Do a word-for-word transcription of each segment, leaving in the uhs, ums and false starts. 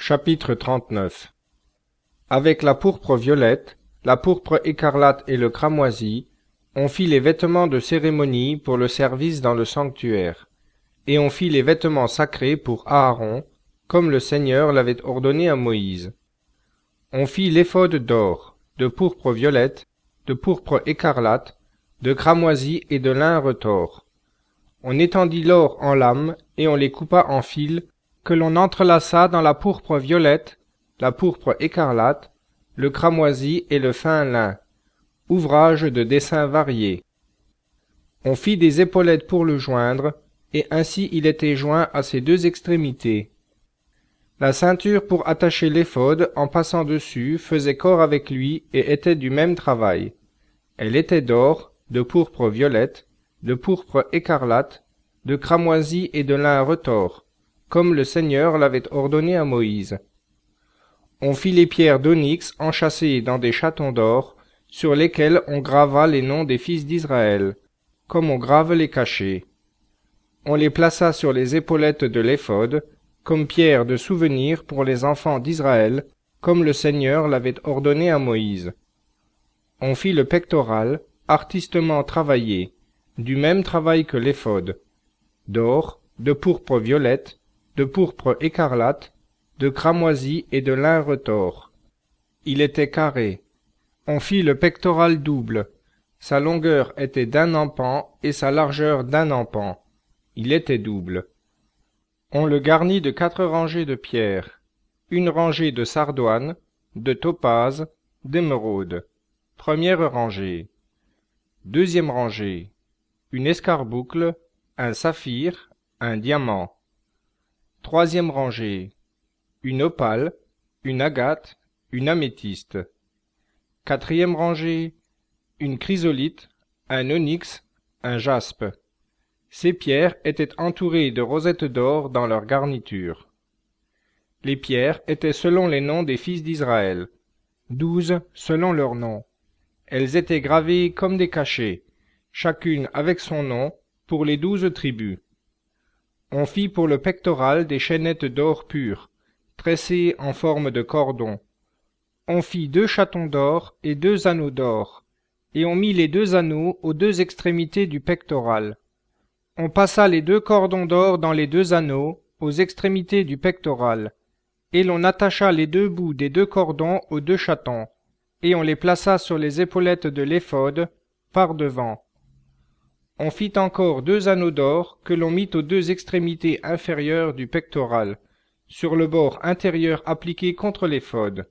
Chapitre trente-neuf. Avec la pourpre violette, la pourpre écarlate et le cramoisi, on fit les vêtements de cérémonie pour le service dans le sanctuaire, et on fit les vêtements sacrés pour Aaron, comme le Seigneur l'avait ordonné à Moïse. On fit l'éphod d'or, de pourpre violette, de pourpre écarlate, de cramoisi et de lin retors. On étendit l'or en lames, et on les coupa en fils, que l'on entrelaça dans la pourpre violette, la pourpre écarlate, le cramoisi et le fin lin, ouvrage de dessins variés. On fit des épaulettes pour le joindre, et ainsi il était joint à ses deux extrémités. La ceinture pour attacher l'éphod en passant dessus faisait corps avec lui et était du même travail. Elle était d'or, de pourpre violette, de pourpre écarlate, de cramoisi et de lin retors, comme le Seigneur l'avait ordonné à Moïse. On fit les pierres d'onyx enchâssées dans des chatons d'or, sur lesquels on grava les noms des fils d'Israël, comme on grave les cachets. On les plaça sur les épaulettes de l'éphod, comme pierres de souvenir pour les enfants d'Israël, comme le Seigneur l'avait ordonné à Moïse. On fit le pectoral, artistement travaillé, du même travail que l'éphod, d'or, de pourpre violette, de pourpre écarlate, de cramoisi et de lin retors. Il était carré. On fit le pectoral double. Sa longueur était d'un empan et sa largeur d'un empan. Il était double. On le garnit de quatre rangées de pierres, une rangée de sardoine, de topaze, d'émeraude. Première rangée. Deuxième rangée. Une escarboucle, un saphir, un diamant. Troisième rangée. Une opale, une agate, une améthyste. Quatrième rangée. Une chrysolite, un onyx, un jaspe. Ces pierres étaient entourées de rosettes d'or dans leur garniture. Les pierres étaient selon les noms des fils d'Israël, douze selon leurs noms. Elles étaient gravées comme des cachets, chacune avec son nom, pour les douze tribus. On fit pour le pectoral des chaînettes d'or pur, tressées en forme de cordon. On fit deux chatons d'or et deux anneaux d'or, et on mit les deux anneaux aux deux extrémités du pectoral. On passa les deux cordons d'or dans les deux anneaux, aux extrémités du pectoral, et l'on attacha les deux bouts des deux cordons aux deux chatons, et on les plaça sur les épaulettes de l'éphod, par devant. On fit encore deux anneaux d'or que l'on mit aux deux extrémités inférieures du pectoral, sur le bord intérieur appliqué contre l'éphod.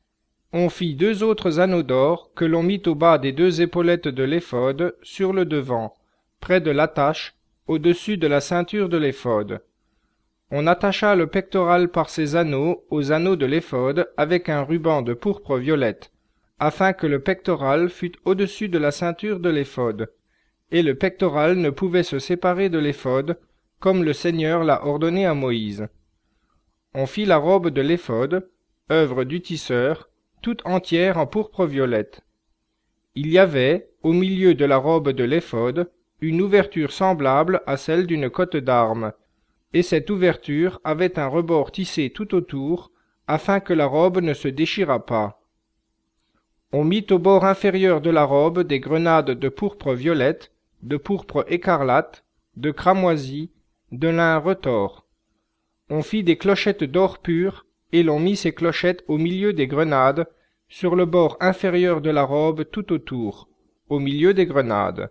On fit deux autres anneaux d'or que l'on mit au bas des deux épaulettes de l'éphod, sur le devant, près de l'attache, au-dessus de la ceinture de l'éphod. On attacha le pectoral par ces anneaux aux anneaux de l'éphod avec un ruban de pourpre violette, afin que le pectoral fût au-dessus de la ceinture de l'éphod, et le pectoral ne pouvait se séparer de l'éphod, comme le Seigneur l'a ordonné à Moïse. On fit la robe de l'éphod, œuvre du tisseur, toute entière en pourpre violette. Il y avait, au milieu de la robe de l'éphod, une ouverture semblable à celle d'une cotte d'armes, et cette ouverture avait un rebord tissé tout autour, afin que la robe ne se déchirât pas. On mit au bord inférieur de la robe des grenades de pourpre violette, de pourpre écarlate, de cramoisi, de lin retors. On fit des clochettes d'or pur, et l'on mit ces clochettes au milieu des grenades, sur le bord inférieur de la robe tout autour, au milieu des grenades.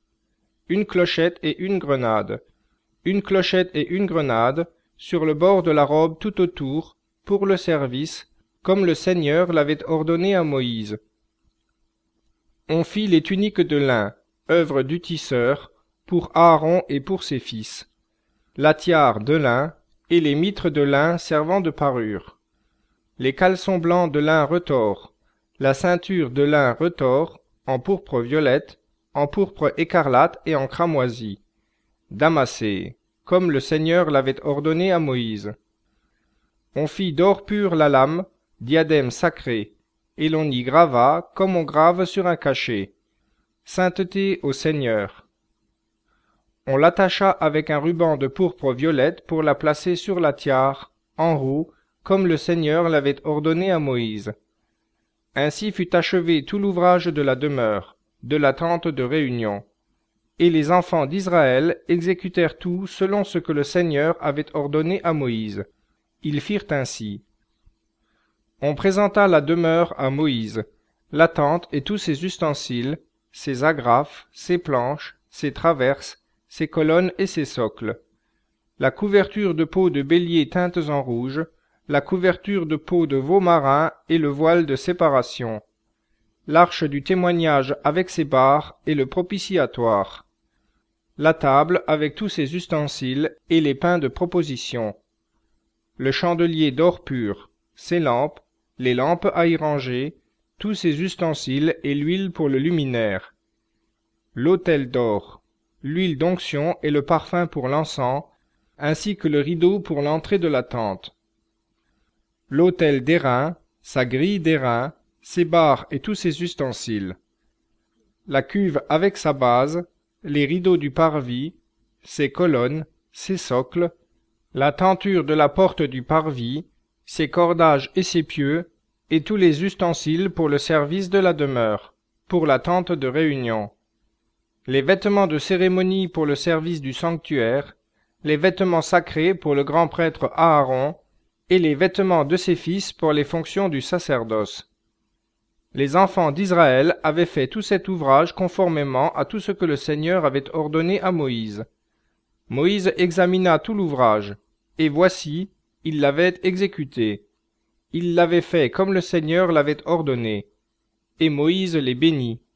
Une clochette et une grenade, une clochette et une grenade, sur le bord de la robe tout autour, pour le service, comme le Seigneur l'avait ordonné à Moïse. On fit les tuniques de lin, œuvre du tisseur, pour Aaron et pour ses fils, la tiare de lin, et les mitres de lin servant de parure, les caleçons blancs de lin retors, la ceinture de lin retors, en pourpre violette, en pourpre écarlate et en cramoisi, damassé, comme le Seigneur l'avait ordonné à Moïse. On fit d'or pur la lame, diadème sacré, et l'on y grava comme on grave sur un cachet, sainteté au Seigneur. On l'attacha avec un ruban de pourpre violette pour la placer sur la tiare, en haut, comme le Seigneur l'avait ordonné à Moïse. Ainsi fut achevé tout l'ouvrage de la demeure, de la tente de réunion. Et les enfants d'Israël exécutèrent tout selon ce que le Seigneur avait ordonné à Moïse. Ils firent ainsi. On présenta la demeure à Moïse, la tente et tous ses ustensiles, ses agrafes, ses planches, ses traverses, ses colonnes et ses socles. La couverture de peaux de bélier teintes en rouge, la couverture de peau de veau marin et le voile de séparation. L'arche du témoignage avec ses barres et le propitiatoire. La table avec tous ses ustensiles et les pains de proposition. Le chandelier d'or pur, ses lampes, les lampes à y ranger, tous ses ustensiles et l'huile pour le luminaire. L'autel d'or, l'huile d'onction et le parfum pour l'encens, ainsi que le rideau pour l'entrée de la tente. L'autel d'airain, sa grille d'airain, ses barres et tous ses ustensiles. La cuve avec sa base, les rideaux du parvis, ses colonnes, ses socles, la tenture de la porte du parvis, ses cordages et ses pieux, et tous les ustensiles pour le service de la demeure, pour la tente de réunion. Les vêtements de cérémonie pour le service du sanctuaire, les vêtements sacrés pour le grand prêtre Aaron, et les vêtements de ses fils pour les fonctions du sacerdoce. Les enfants d'Israël avaient fait tout cet ouvrage conformément à tout ce que le Seigneur avait ordonné à Moïse. Moïse examina tout l'ouvrage, et voici, il l'avait exécuté. Il l'avait fait comme le Seigneur l'avait ordonné. Et Moïse les bénit.